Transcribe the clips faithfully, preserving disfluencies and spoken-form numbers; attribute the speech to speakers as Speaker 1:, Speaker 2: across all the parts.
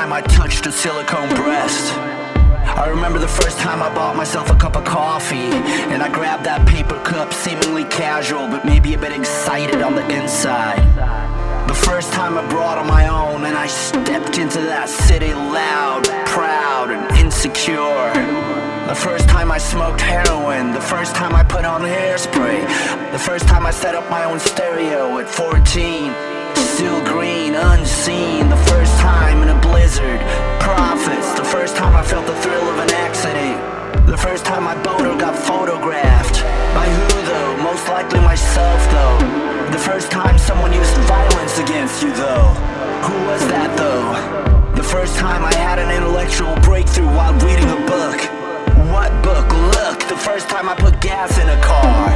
Speaker 1: time I touched a silicone breast. I remember the first time I bought myself a cup of coffee, and I grabbed that paper cup seemingly casual, but maybe a bit excited on the inside. The first time I brought on my own, and I stepped into that city loud, proud, and insecure. The first time I smoked heroin, the first time I put on hairspray, the first time I set up my own stereo at fourteen. Still green, unseen, the first time in a blizzard. Profits, the first time I felt the thrill of an accident. The first time my boater got photographed. By who though? Most likely myself though. The first time someone used violence against you though. Who was that though? The first time I had an intellectual breakthrough while reading a book. What book? Look, the first time I put gas in a car.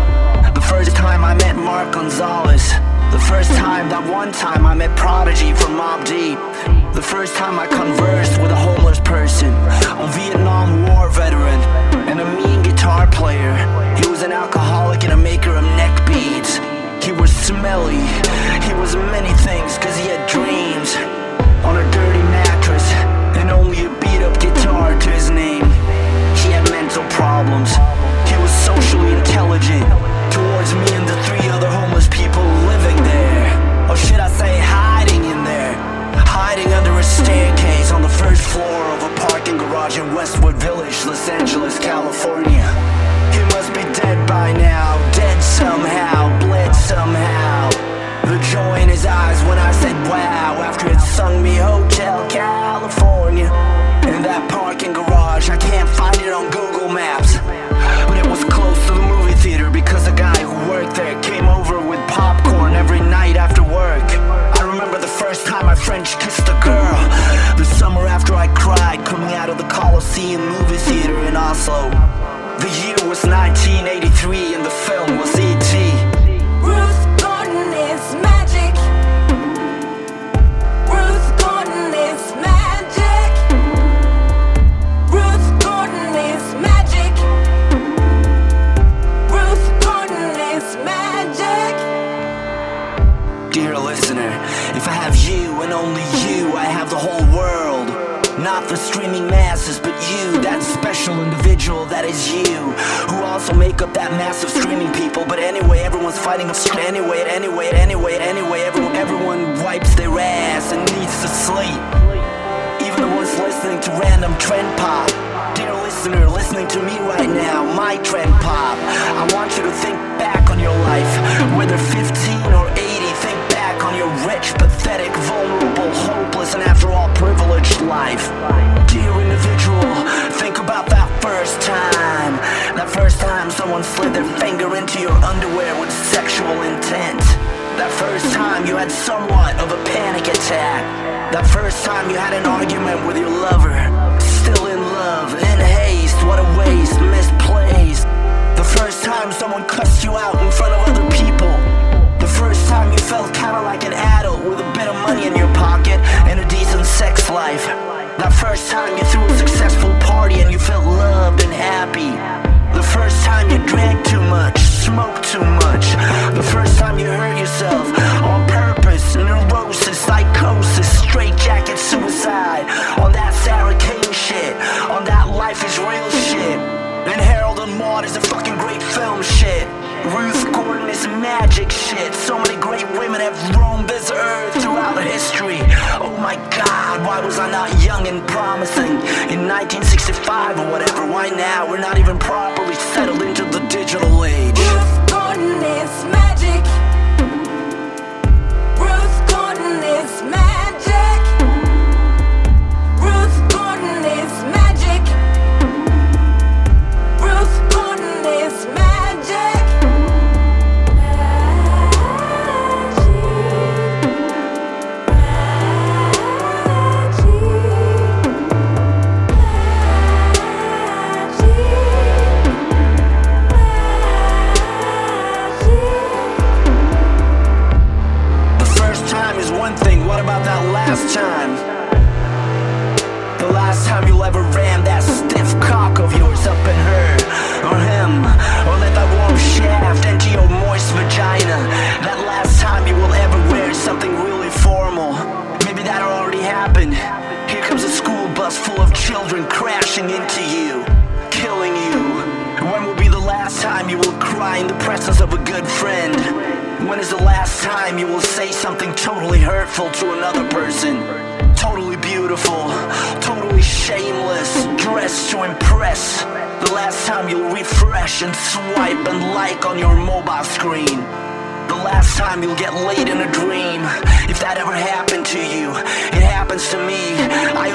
Speaker 1: The first time I met Mark Gonzalez. The first time, that one time I met Prodigy from Mobb Deep. The first time I conversed with a homeless person, a Vietnam War veteran, and a mean guitar player. He was an alcoholic and a maker of neck beads. He was smelly, he was many things cause he had dreams. On a dirty mattress, and only a beat up guitar to his name. He had mental problems, he was socially intelligent. Towards me and the three other homeless people living there. Or should I say hiding in there. Hiding under a staircase on the first floor of a parking garage in Westwood Village, Los Angeles, California. He must be dead by now, dead somehow, bled somehow. The joy in his eyes when I said wow, after it sung me Hotel California. In that parking garage, I can't find it on Google Maps, but it was close to the movie theater because a guy who worked there came over with popcorn every night after work. I remember the first time I French kissed a girl, the summer after I cried coming out of the Coliseum movie theater in Oslo. The year was nineteen eighty-three and the film was E T
Speaker 2: Ruth Gordon is magic. Ruth Gordon is magic. Ruth Gordon is magic. Ruth Gordon is magic.
Speaker 1: Dear listener, if I have you and only you, I have the whole world. Not the streaming masses, but you, that special individual that is you, who also make up that massive streaming people. But anyway, everyone's fighting a str- Anyway, anyway, anyway, anyway, everyone, everyone wipes their ass and needs to sleep. Even the ones listening to random trend pop. Dear listener, listening to me right now, my trend pop. I want you to think back on your life, whether fifteen or eighty. Think back on your rich, pathetic, vulnerable, hopeless, and after all privileged life. Dear individual, think about that first time. That first time someone slid their finger into your underwear with sexual intent. That first time you had somewhat of a panic attack. That first time you had an argument with your lover. Still in love, in haste, what a waste, misplaced. The first time someone cussed you out in front of other people. The first time you felt kinda like an adult with a bit of money in your pocket and a decent sex life. That first time you threw a successful party and you felt loved and happy. The first time you drank too much, smoked too much. The first time you hurt yourself on purpose, neurosis, psychosis, straitjacket, suicide. On that Sarah Kane shit, on that Life is Real shit. And Harold and Maude is a fucking great film shit. Ruth Gordon is magic shit. So many great women have roamed this earth throughout history. Oh my god, why was I not young and promising in nineteen sixty-five or whatever? Why now we're not even properly settled into the digital age?
Speaker 2: Ruth Gordon is magic. Ruth Gordon is magic. Ruth Gordon is magic. Ruth Gordon is magic.
Speaker 1: Last time, the last time you'll ever ram that stiff cock of yours up in her, or him, or let that warm shaft into your moist vagina. That last time you will ever wear something really formal. Maybe that already happened. house full of children crashing into you, killing you? When will be the last time you will cry in the presence of a good friend? When is the last time you will say something totally hurtful to another person? Totally beautiful, totally shameless, dressed to impress. The last time you'll refresh and swipe and like on your mobile screen. The last time you'll get laid in a dream. If that ever happened to you, it happens to me. I